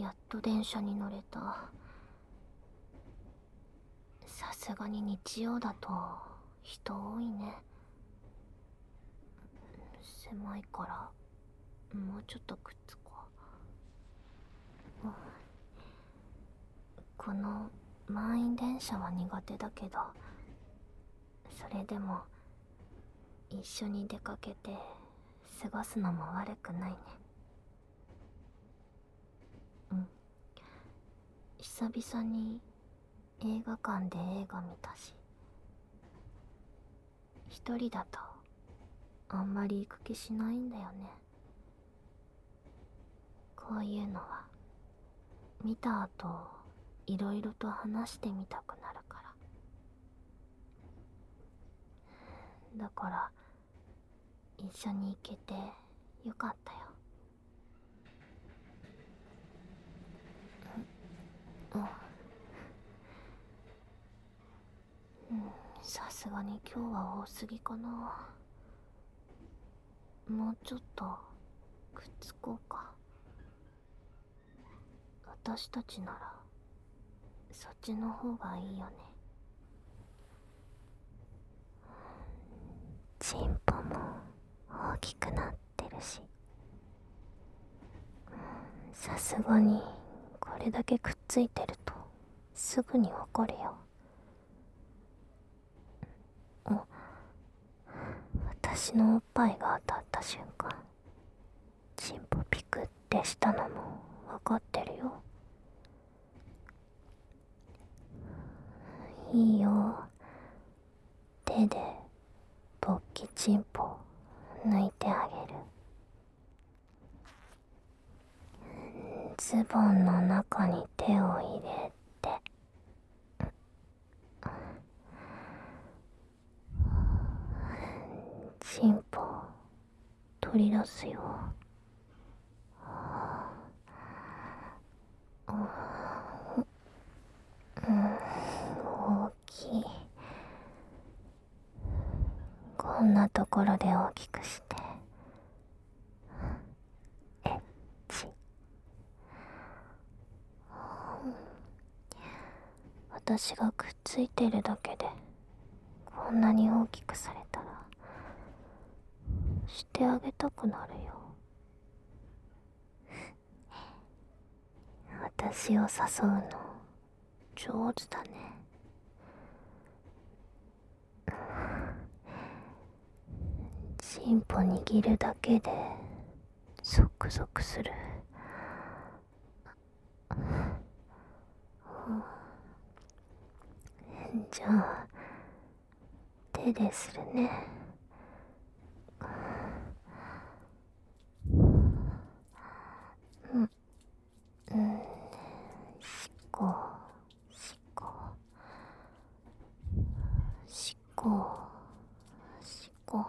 やっと電車に乗れた。さすがに日曜だと人多いね。狭いからもうちょっとくっつこう。この満員電車は苦手だけど、それでも一緒に出かけて過ごすのも悪くないね。久々に映画館で映画見たし、一人だとあんまり行く気しないんだよね。こういうのは見た後いろいろと話してみたくなるから。だから一緒に行けてよかったよ。さすがに今日は多すぎかな。もうちょっとくっつこうか。私たちならそっちの方がいいよね。チンポも大きくなってるし、さすがにこれだけくっついてるとすぐにわかるよ。私のおっぱいが当たった瞬間、チンポピクってしたのもわかってるよ。いいよ、手で勃起チンポ抜いてあげる。ズボンの中に手を入れて、チンポ取り出すよ。大きい。こんなところで大きくしてエッチ。私がくっついてるだけでこんなに大きくされたらしてあげたくなるよ。私を誘うの上手だね。チンポ握るだけでゾクゾクする。じゃあ手でするね。しこしこしこしこ。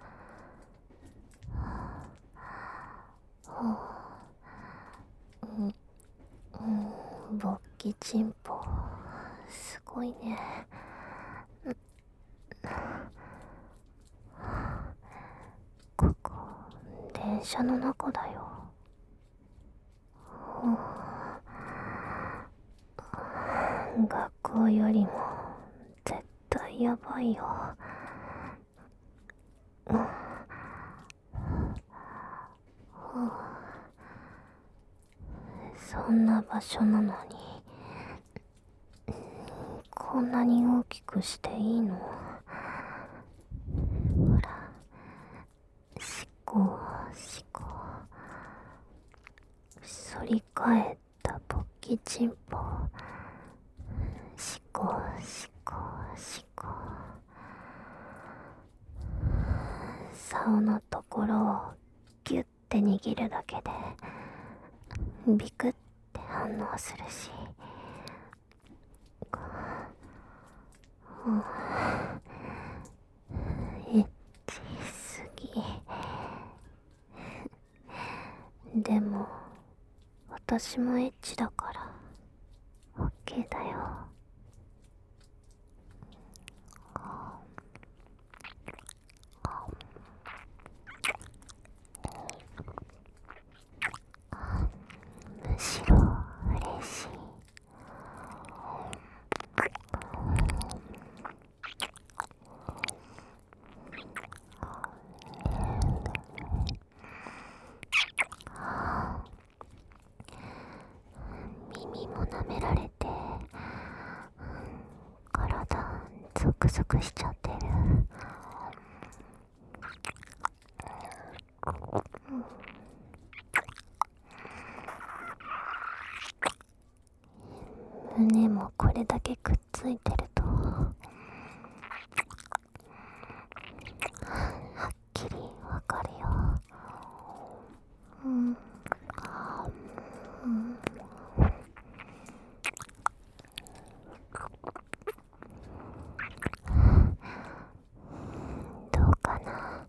勃起チンポすごいね。ここ電車の中だよ。学校よりも絶対やばいよ。そんな場所なのにこんなに大きくしていいの？ほら、しこしこ。反り返った勃起チンポ。しこしこしこ。竿のところをギュッて握るだけでビクって反応するし、エッチすぎ。でも私もエッチだからオッケーだよ。むしろゾクゾクしちゃってる。胸もこれだけくっついてるとはっきりわかるよ。どうかな。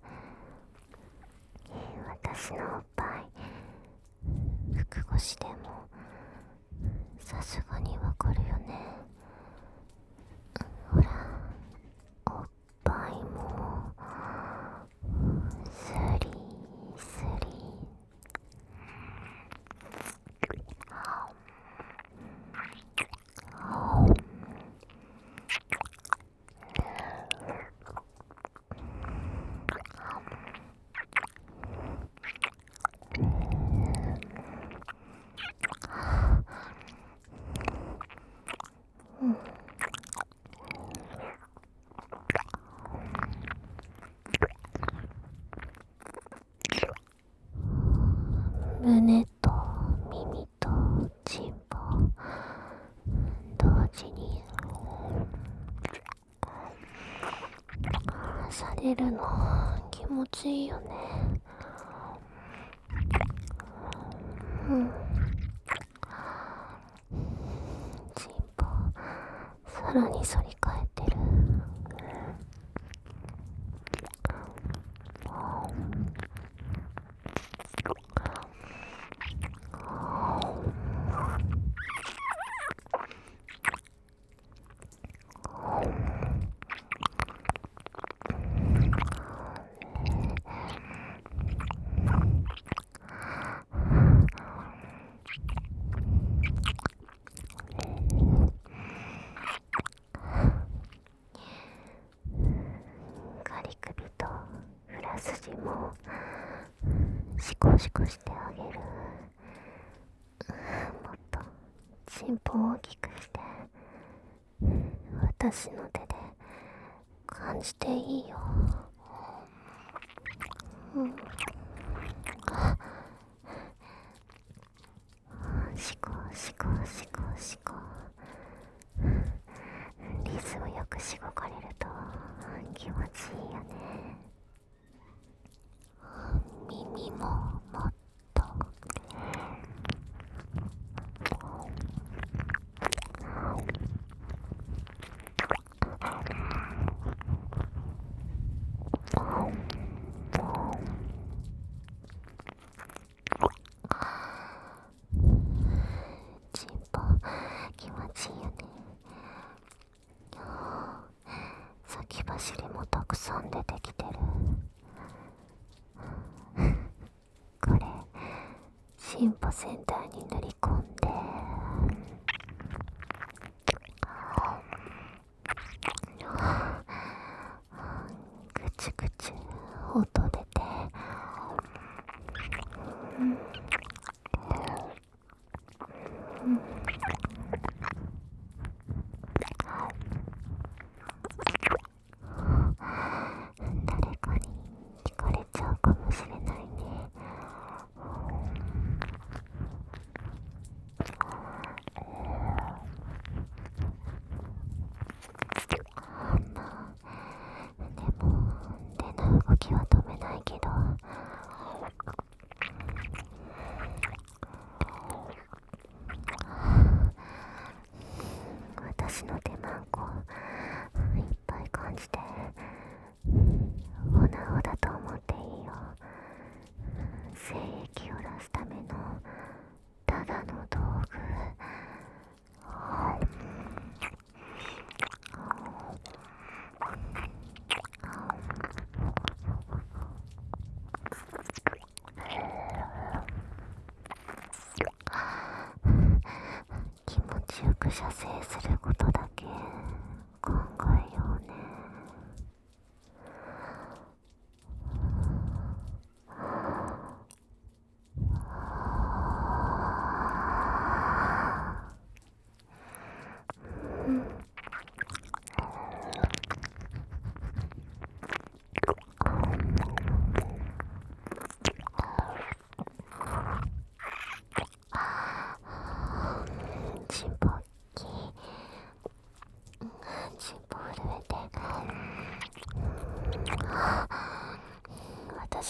私のおっぱい服越しでもさすがにわかるよね。ほら、おっぱいもスリスリ。胸と耳とチンポ同時にされるの気持ちいいよね。チンポさらに反り返ってる。ガリ首とフラスジもシコシコしてあげる。もっとチンポを大きくして私の手で感じていいよ。シコシコシコシコ。リズムよくしごかれると気持ちいいよね。耳ももっとチンポ気持ちいいよね。先走りもたくさん出てきてる。これチンポ全体に塗り込んでぐちゅぐちゅ音出て、誰かに聞かれちゃうかもしれないね。でも手の動きは止めないけど、私の手マンコいっぱい感じてオナホだと思っていいよ。精液を出すためのただの道具。気持ちよく射精することだけ考えようね。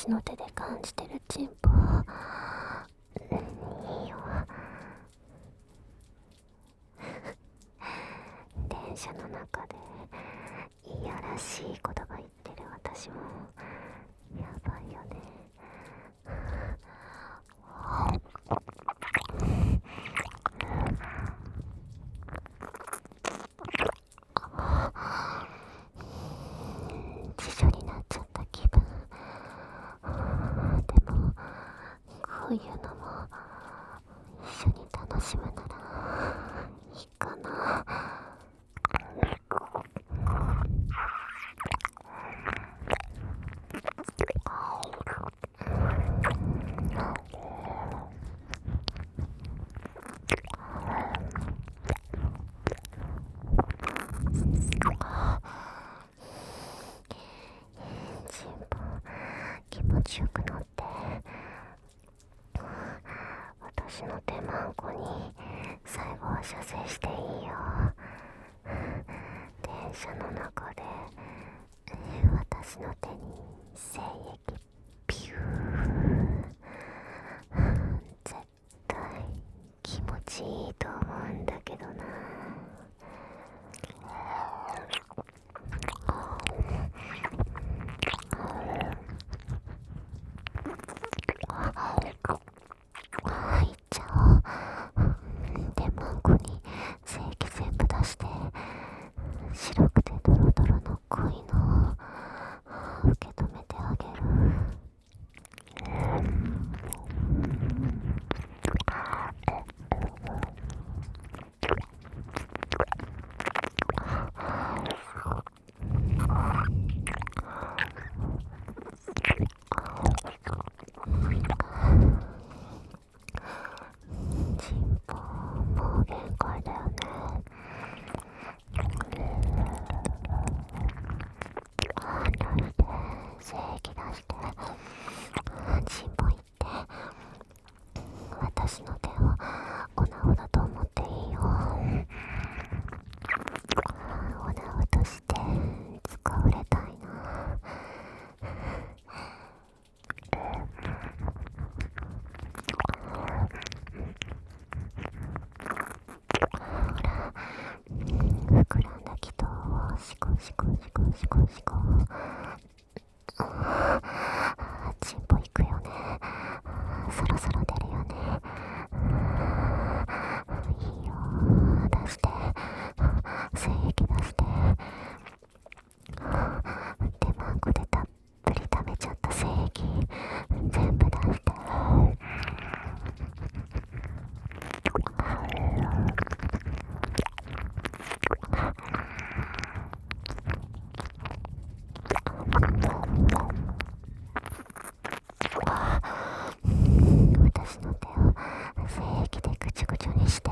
私の手で感じてるチンポいいよ。電車の中でいやらしい言葉言ってる私もやばいよね。辞書になっちゃった気分。でもこういうのも一緒に楽しむならいいかな。チンポ気持ちよく乗って私の手マンコに最後は射精していいよ。電車の中で私の手に精液ピュー絶対気持ちいいと思うんだけどな。入っちゃおう。でマンコに精液全部出して白くてドロドロの濃いのを受け止めてあげる。チンポもう限界だよね。出して精液出してチンポ行って私の手をオナオだと思っていいよ。オナオとして使われたいな。ほら膨らんだ気筒をシコシコシコシコシコ。チンポいくよね。そろそろ出るよね。いいよ出して精液出して手マンコでたっぷり溜めちゃった精液全部出して。私の手を精液でぐちゅぐちゅにして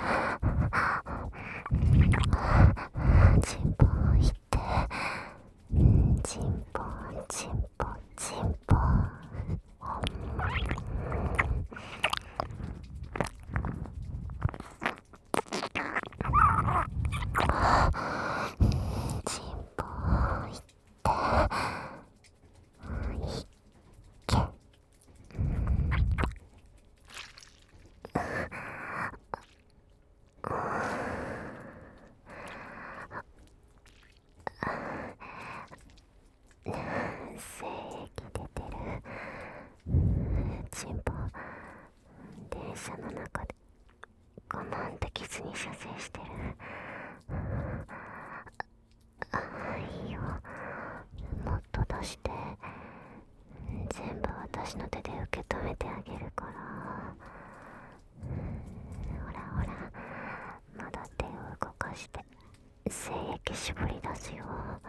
チンポいってチンポチンポチンポチンポいっていっけ。精液出てる。チンポ電車の中で我慢できずに射精してる。いいよもっと出して全部私の手で受け止めてあげるから。ほらほらまだ手を動かして精液絞り出すよ。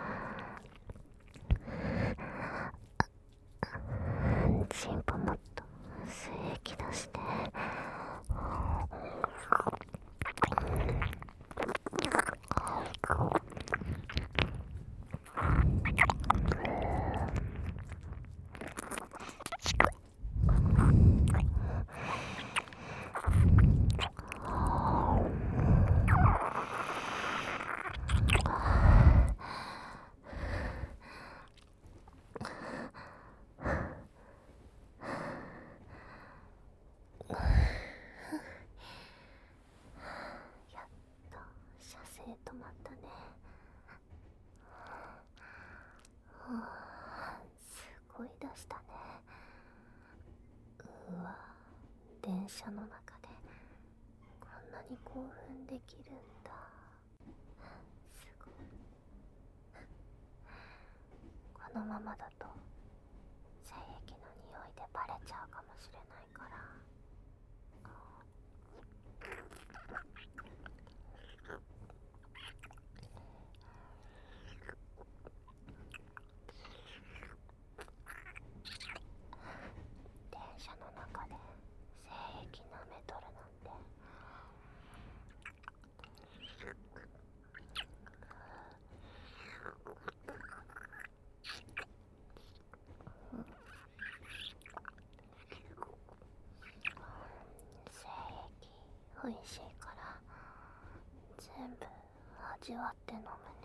チンポもっと精液出してったね。すごい出したね。うわ、電車の中でこんなに興奮できるんだ。すごい。このままだと精液の匂いでバレちゃうかもしれないから。電車の中で精液舐めとるなんて。精液おいしいから全部味わって飲むね。